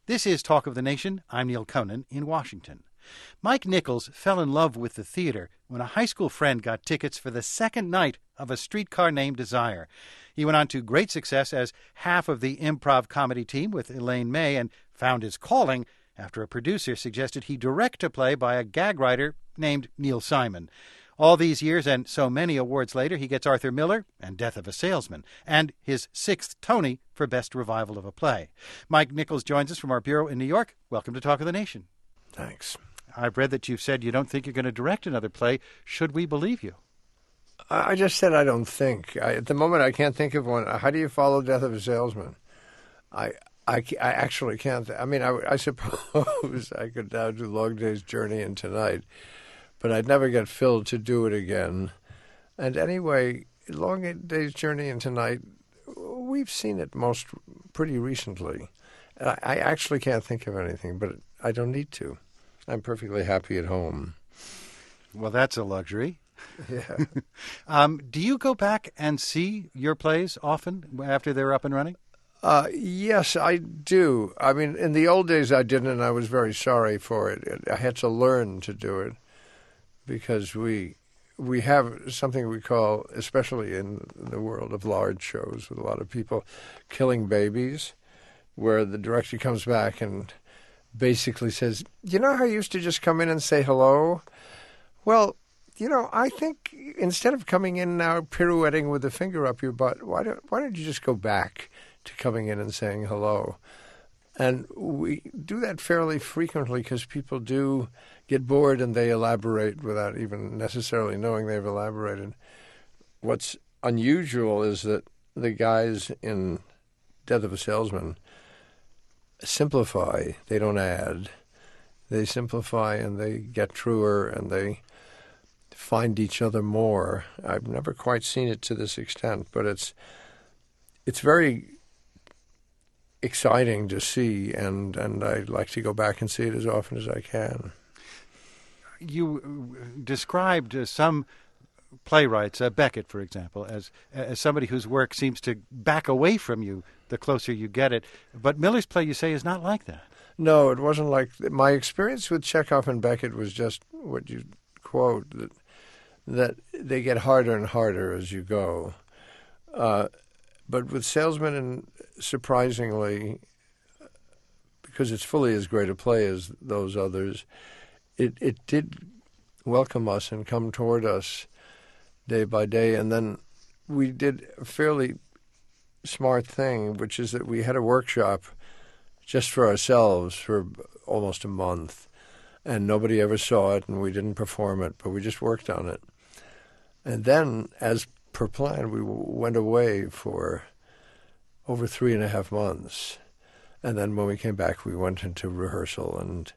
This is Talk of the Nation. I'm Neil Conan in Washington. Mike Nichols fell in love with the theater when a high school friend got tickets for the second night of A Streetcar Named Desire. He went on to great success as half of the improv comedy team with Elaine May and found his calling after a producer suggested he direct a play by a gag writer named Neil Simon. All these years and so many awards later, he gets Arthur Miller and Death of a Salesman, and his 6th Tony for Best Revival of a Play. Mike Nichols joins us from our bureau in New York. Welcome to Talk of the Nation. Thanks. I've read that you've said you don't think you're going to direct another play. Should we believe you? I just said I don't think. At the moment, I can't think of one. How do you follow Death of a Salesman? I actually can't. I suppose I could now do Long Day's Journey and Tonight, but I'd never get Phil to do it again. And anyway, Long Day's Journey and Tonight, we've seen it pretty recently. I actually can't think of anything, but I don't need to. I'm perfectly happy at home. Well, that's a luxury. Yeah. Do you go back and see your plays often after they're up and running? Yes, I do. I mean, in the old days I didn't, and I was very sorry for it. I had to learn to do it because we have something we call, especially in the world of large shows with a lot of people, killing babies, where the director comes back and basically says, you know how you used to just come in and say hello? Well, I think instead of coming in now pirouetting with a finger up your butt, why don't you just go back to coming in and saying hello? And we do that fairly frequently because people do get bored and they elaborate without even necessarily knowing they've elaborated. What's unusual is that the guys in Death of a Salesman simplify. They don't add. They simplify and they get truer and they find each other more. I've never quite seen it to this extent, but it's very exciting to see, and I'd like to go back and see it as often as I can. You described some playwrights, Beckett, for example, as somebody whose work seems to back away from you the closer you get it. But Miller's play, you say, is not like that. No, it wasn't like that. My experience with Chekhov and Beckett was just what you quote, that they get harder and harder as you go. But with Salesman, and surprisingly, because it's fully as great a play as those others, it did welcome us and come toward us day by day. And then we did a fairly smart thing, which is that we had a workshop just for ourselves for almost a month. And nobody ever saw it, and we didn't perform it, but we just worked on it. And then, as per plan, we went away for over 3.5 months. And then when we came back, we went into rehearsal, and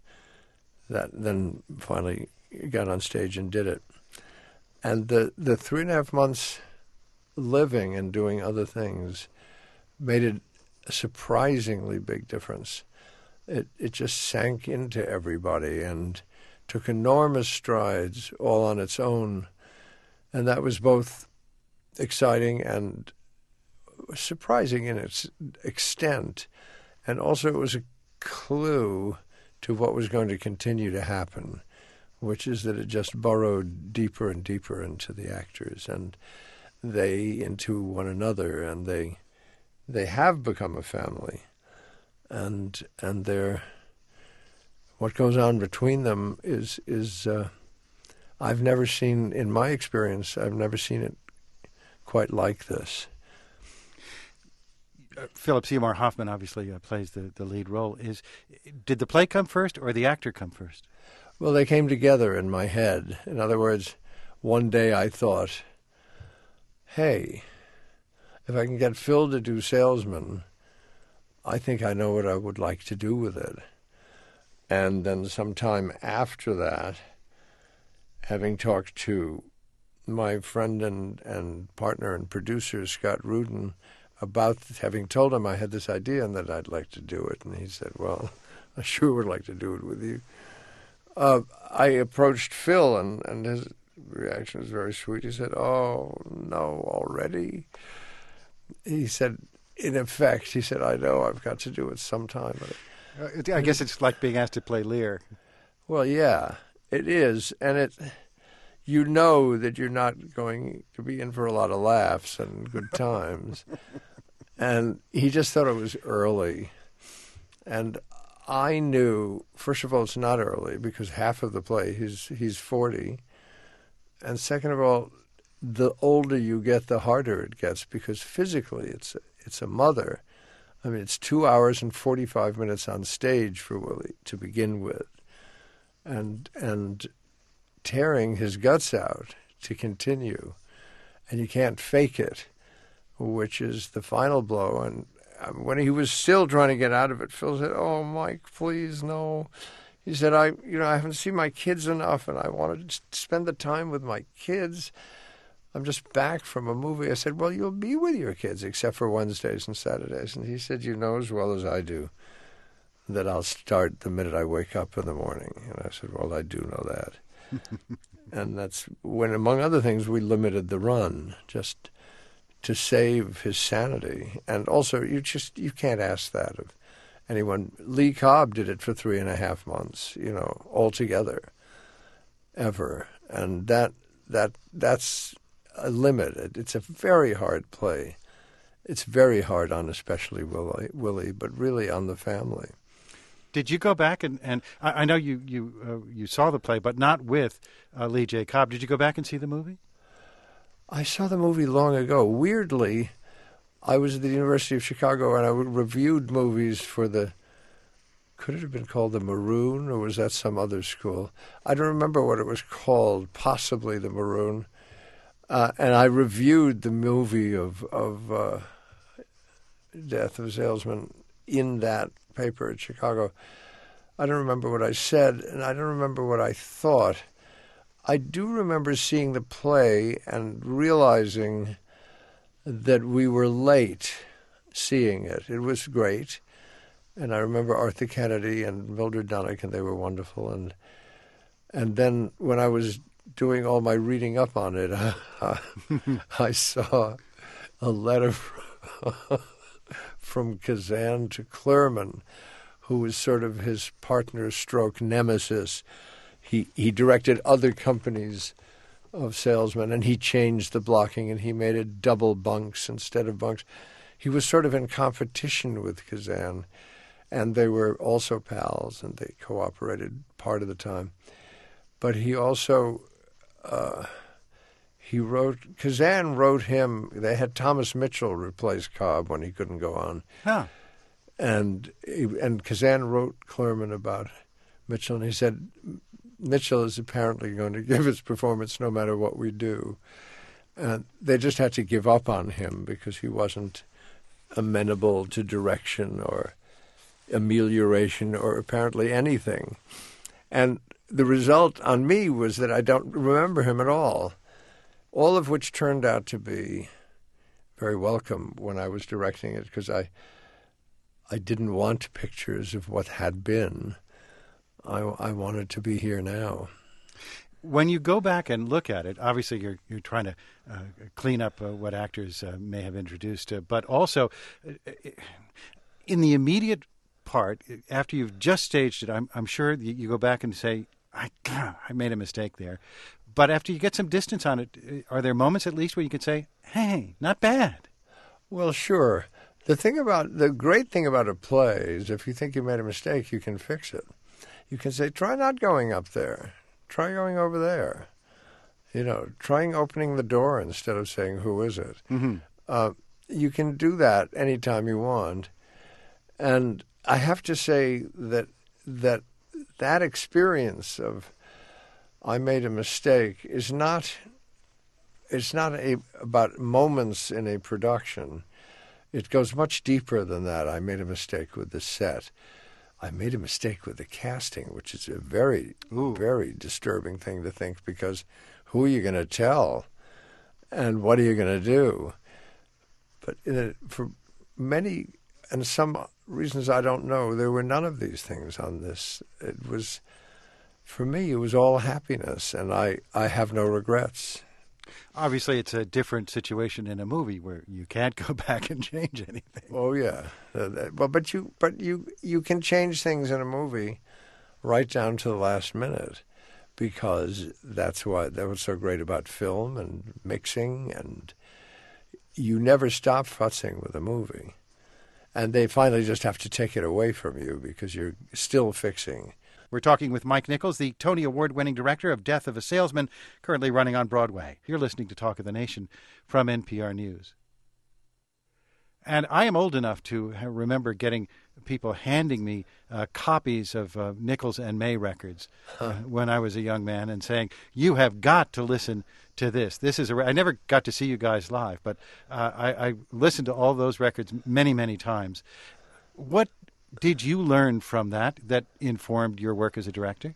then finally got on stage and did it. And the 3.5 months living and doing other things made it a surprisingly big difference. It just sank into everybody and took enormous strides all on its own. And that was both exciting and surprising in its extent. And also it was a clue to what was going to continue to happen, which is that it just burrowed deeper and deeper into the actors and they into one another, and they have become a family. And what goes on between them is I've never seen, in my experience, I've never seen it quite like this. Philip Seymour Hoffman obviously plays the lead role. Did the play come first or the actor come first? Well, they came together in my head. In other words, one day I thought, hey, if I can get Phil to do Salesman, I think I know what I would like to do with it. And then sometime after that, having talked to my friend and partner and producer, Scott Rudin, about having told him I had this idea and that I'd like to do it. And he said, well, I sure would like to do it with you. I approached Phil, and his reaction was very sweet. He said, oh, no, already? He said, in effect, he said, I know I've got to do it sometime. I guess it's like being asked to play Lear. Well, yeah, it is, and you know that you're not going to be in for a lot of laughs and good times. And he just thought it was early. And I knew, first of all, it's not early because half of the play, he's 40. And second of all, the older you get, the harder it gets because physically it's a mother. I mean, it's 2 hours and 45 minutes on stage for Willie to begin with. And tearing his guts out to continue. And you can't fake it, which is the final blow. And when he was still trying to get out of it, Phil said, "Oh, Mike, please, no." He said, I haven't seen my kids enough, and I wanted to spend the time with my kids. I'm just back from a movie. I said, "Well, you'll be with your kids, except for Wednesdays and Saturdays." And he said, "You know as well as I do that I'll start the minute I wake up in the morning." And I said, "Well, I do know that." And that's when, among other things, we limited the run just to save his sanity. And also, you can't ask that of anyone. Lee Cobb did it for 3.5 months, altogether, ever. And that's a limit. It's a very hard play. It's very hard on especially Willie, but really on the family. Did you go back and I know you saw the play, but not with Lee J. Cobb. Did you go back and see the movie? I saw the movie long ago. Weirdly, I was at the University of Chicago and I reviewed movies for could it have been called the Maroon, or was that some other school? I don't remember what it was called, possibly the Maroon. And I reviewed the movie of Death of a Salesman in that paper at Chicago. I don't remember what I said, and I don't remember what I thought. I do remember seeing the play and realizing that we were late seeing it. It was great. And I remember Arthur Kennedy and Mildred Donnick, and they were wonderful. And then when I was doing all my reading up on it, I saw a letter from Kazan to Clurman, who was sort of his partner stroke nemesis. He directed other companies of salesmen, and he changed the blocking, and he made it double bunks instead of bunks. He was sort of in competition with Kazan, and they were also pals, and they cooperated part of the time. But he also, Kazan wrote him, they had Thomas Mitchell replace Cobb when he couldn't go on. Huh. And Kazan wrote Clurman about Mitchell, and he said, "Mitchell is apparently going to give his performance no matter what we do." And they just had to give up on him because he wasn't amenable to direction or amelioration or apparently anything. And the result on me was that I don't remember him at all of which turned out to be very welcome when I was directing it, because I didn't want pictures of what had been. I wanted to be here now. When you go back and look at it, obviously you're trying to clean up what actors may have introduced, but also in the immediate part, after you've just staged it, I'm sure you go back and say, I made a mistake there. But after you get some distance on it, are there moments at least where you can say, "Hey, not bad"? Well, sure. The great thing about a play is if you think you made a mistake, you can fix it. You can say, "Try not going up there. Try going over there." Trying opening the door instead of saying, "Who is it?" Mm-hmm. You can do that anytime you want. And I have to say that experience of I made a mistake is not about moments in a production. It goes much deeper than that. I made a mistake with the set. I made a mistake with the casting, which is a very, very disturbing thing to think, because who are you going to tell and what are you going to do? But for many and some reasons I don't know, there were none of these things on this. It was, for me, it was all happiness, and I have no regrets. Obviously, it's a different situation in a movie where you can't go back and change anything. Oh yeah, but you can change things in a movie right down to the last minute, because that was so great about film and mixing, and you never stop futzing with a movie, and they finally just have to take it away from you because you're still fixing. We're talking with Mike Nichols, the Tony Award-winning director of Death of a Salesman, currently running on Broadway. You're listening to Talk of the Nation from NPR News. And I am old enough to remember getting people handing me copies of Nichols and May records when I was a young man and saying, you have got to listen to this. This is I never got to see you guys live, but I listened to all those records many, many times. What did you learn from that informed your work as a director?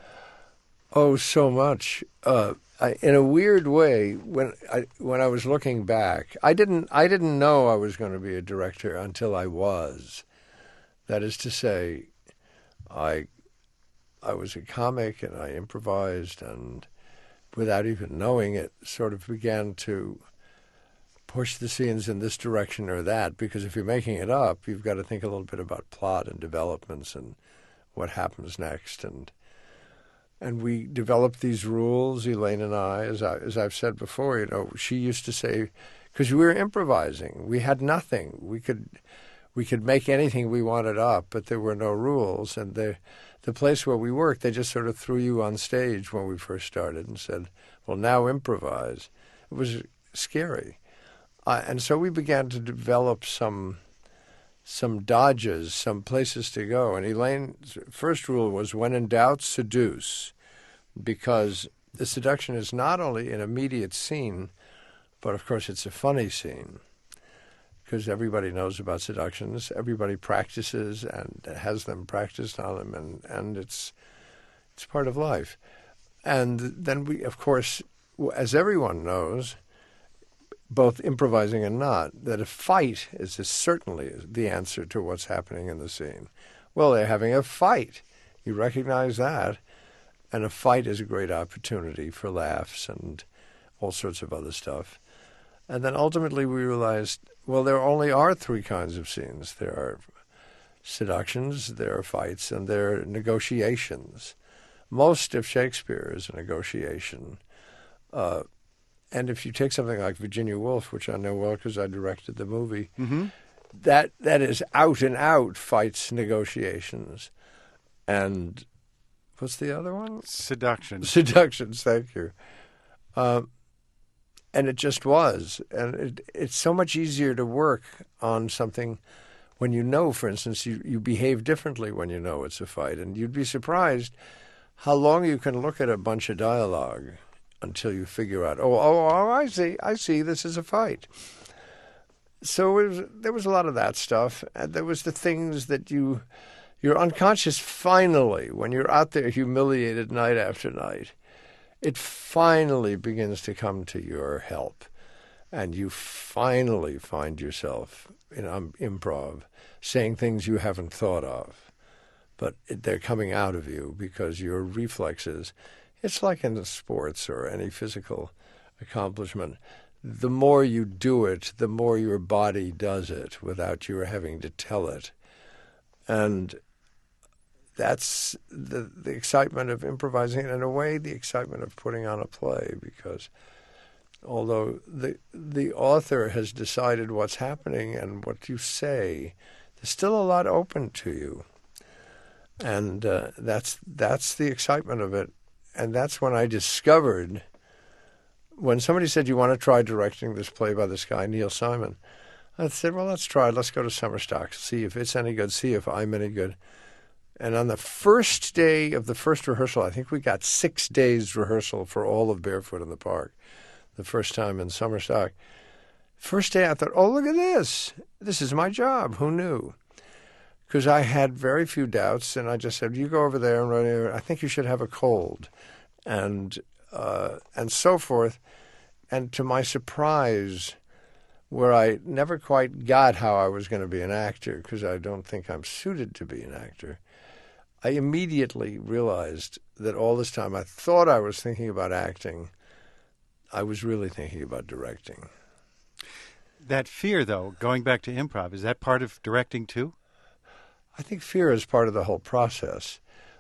Oh, so much. In a weird way, when I was looking back, I didn't know I was going to be a director until I was. That is to say, I was a comic and I improvised, and without even knowing it, sort of began to push the scenes in this direction or that, because if you're making it up, you've got to think a little bit about plot and developments and what happens next. And we developed these rules, Elaine and I, as I've said before. She used to say, because we were improvising, we had nothing. We could make anything we wanted up, but there were no rules. And the place where we worked, they just sort of threw you on stage when we first started and said, well, now improvise. It was scary. And so we began to develop some dodges, some places to go. And Elaine's first rule was, when in doubt, seduce, because the seduction is not only an immediate scene, but of course it's a funny scene, because everybody knows about seductions. Everybody practices and has them practiced on them, and it's part of life. And then we, of course, as everyone knows, both improvising and not, that a fight is certainly the answer to what's happening in the scene. Well, they're having a fight. You recognize that. And a fight is a great opportunity for laughs and all sorts of other stuff. And then ultimately we realized, well, there only are three kinds of scenes. There are seductions, there are fights, and there are negotiations. Most of Shakespeare is a negotiation. And if you take something like Virginia Woolf, which I know well because I directed the movie, that is out and out fights, negotiations. And what's the other one? Seductions, thank you. And it just was. And it's so much easier to work on something when you know, for instance, you behave differently when you know it's a fight. And you'd be surprised how long you can look at a bunch of dialogue until you figure out, I see, this is a fight. So there was a lot of that stuff. And there was the things that your unconscious finally, when you're out there humiliated night after night, it finally begins to come to your help. And you finally find yourself in improv saying things you haven't thought of. But they're coming out of you because your reflexes, it's like in the sports or any physical accomplishment. The more you do it, the more your body does it without you having to tell it. And that's the excitement of improvising, and in a way the excitement of putting on a play, because although the author has decided what's happening and what you say, there's still a lot open to you. And that's the excitement of it. And that's when I discovered, when somebody said, you want to try directing this play by this guy, Neil Simon, I said, well, let's try it. Let's go to summer stock, see if it's any good, see if I'm any good. And on the first day of the first rehearsal, I think we got 6 days rehearsal for all of Barefoot in the Park, the first time in summer stock. First day I thought, oh, look at this. This is my job. Who knew? Because I had very few doubts, and I just said, you go over there and run here. I think you should have a cold, and so forth. And to my surprise, where I never quite got how I was going to be an actor, because I don't think I'm suited to be an actor, I immediately realized that all this time I thought I was thinking about acting. I was really thinking about directing. That fear, though, going back to improv, is that part of directing too? I think fear is part of the whole process.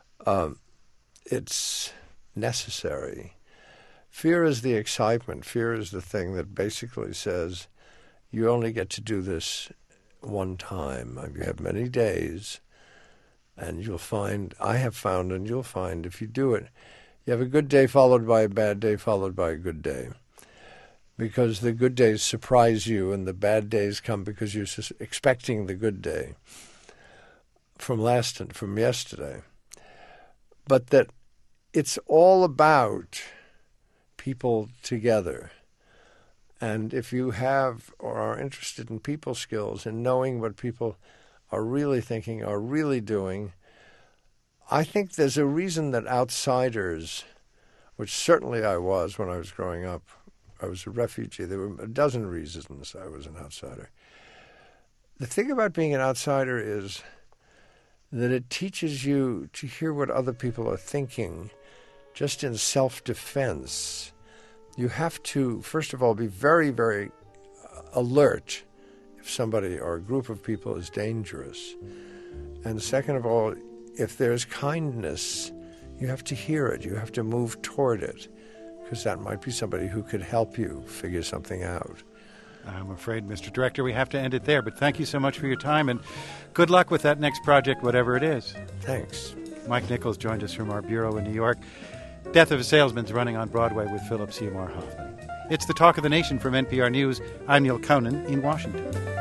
It's necessary. Fear is the excitement. Fear is the thing that basically says, you only get to do this one time. You have many days, and you'll find, I have found, and you'll find, if you do it, you have a good day followed by a bad day followed by a good day. Because the good days surprise you, and the bad days come because you're expecting the good day from yesterday. But that it's all about people together. And if you have or are interested in people skills and knowing what people are really thinking, are really doing, I think there's a reason that outsiders, which certainly I was when I was growing up, I was a refugee. There were a dozen reasons I was an outsider. The thing about being an outsider is that it teaches you to hear what other people are thinking just in self-defense. You have to, first of all, be very, very alert if somebody or a group of people is dangerous. And second of all, if there's kindness, you have to hear it. You have to move toward it, because that might be somebody who could help you figure something out. I'm afraid, Mr. Director, we have to end it there. But thank you so much for your time, and good luck with that next project, whatever it is. Thanks. Mike Nichols joined us from our bureau in New York. Death of a Salesman's running on Broadway with Philip Seymour Hoffman. It's the Talk of the Nation from NPR News. I'm Neil Conan in Washington.